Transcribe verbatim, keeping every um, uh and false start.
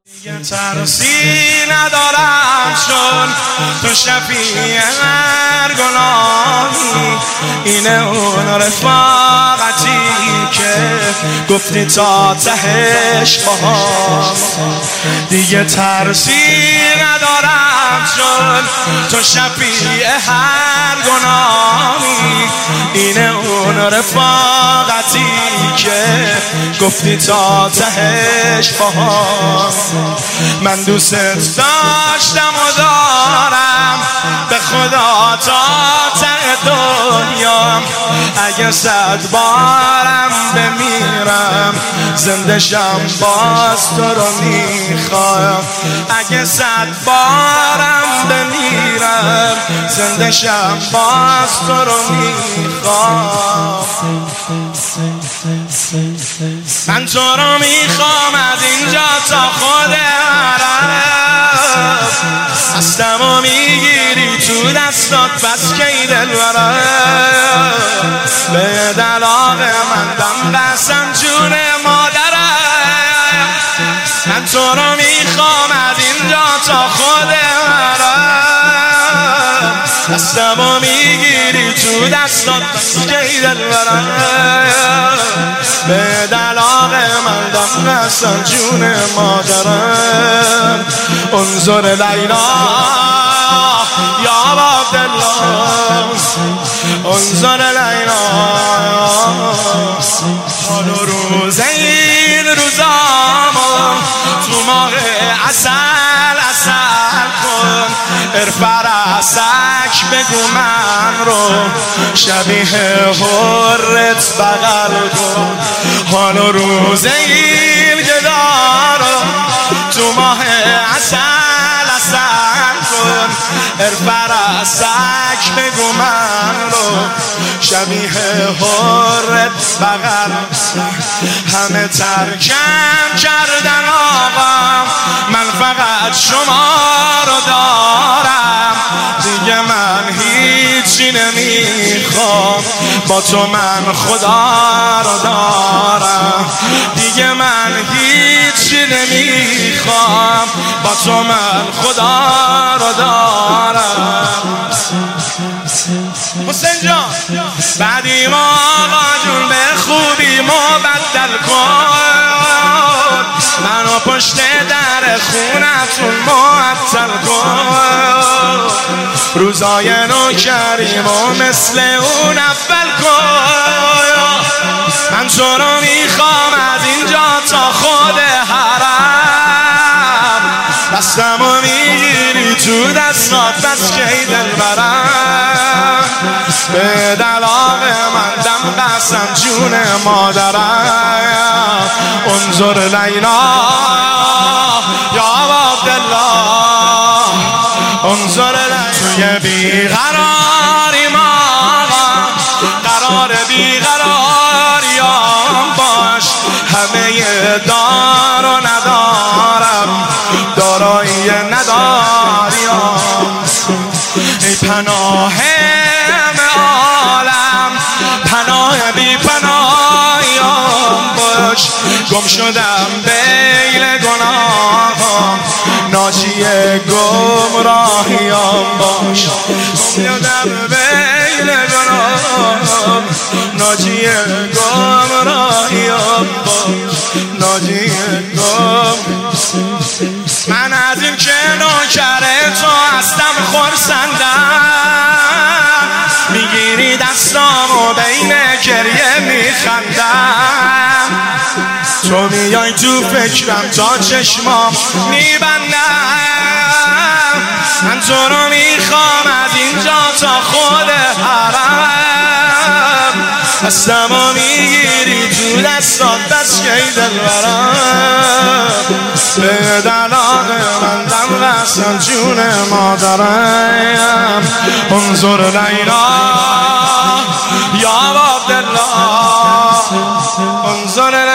دیگه ترسی ندارم چون تو شفیع هر گناهی، اینه اون رفاقتی که گفتی تا تهش باهام. دیگه ترسی ندارم چون تو شفیع هر گناهی، اینه اون رفاقتی که گفتی تا تهش باهام. من دوست داشتم و دارم به خدا تا ته دنیا، اگه صد بارم بمیرم زنده شم باز تو رو میخوام. اگه صد بارم بمیرم زنده شم باز تو رو میخوام. من تو رو میخوام از اینجا تا خود عرب، هستم و میگیری تو دستات بس که دلبرم. به دلاغ من دم قسم جون مادرم. من تو رو میخوام از اینجا تا خود عرب، هستم و میگیری تو دستات بس که دلبرم. به دلاغ من دم قسم جون مادرم. انظر لیلا یا عبدالله، انظر لیلا. حال و روز این روزامو تو ماه عسل عسل کن، ارفرسک بگو من رو شبیه حرت بغل کن. حال و روز این گدارو تو ماه عسل عسل کن، ارفرسک بگو من رو شبیه حرت بغل. همه ترکم کردن آقا، من فقط شما رو دارم. دیگه من هیچی نمیخوام، با تو من خدا رو دارم. دیگه من هیچی نمیخوام، با تو من خدا رو دارم. حسین جان بعدی ما آقا جون به خوبی مبدل کن، منو پشت در خونتون معطل کن. روزای نوکریم و مثل اون اول کن. من تو رو میخوام از اینجا تا خود حرم، دستم و میگیری تو دستات بس که دلبرم. به دلاغ من دم قسم جون مادرم. انظر لیلا یا عبدالله، انظر لیلا. توی بیقراری ما قرار بیقراریام باش. همه دار و ندارم، دارایی نداریم. ای پناه عالم، پناه بی پناهیم باش. گم شدم بین گناهام، ناجی گمراهیم باش. گم شدم بین گناهام، ناجی گمراهیم باش. ناجی گم. من از این که نوکر تو هستم خرسندم، میگیری دستامو بین گریه میخندم. تو میای تو فکرم تا چشمام میبندم. من تو رو میخوام از اینجا تا خود حرم، هستم و میگیری تو دستات بس که دلبرم. به دلاغ من دم قسم جون مادرم. انظر لیلا یا عبدالله، انظر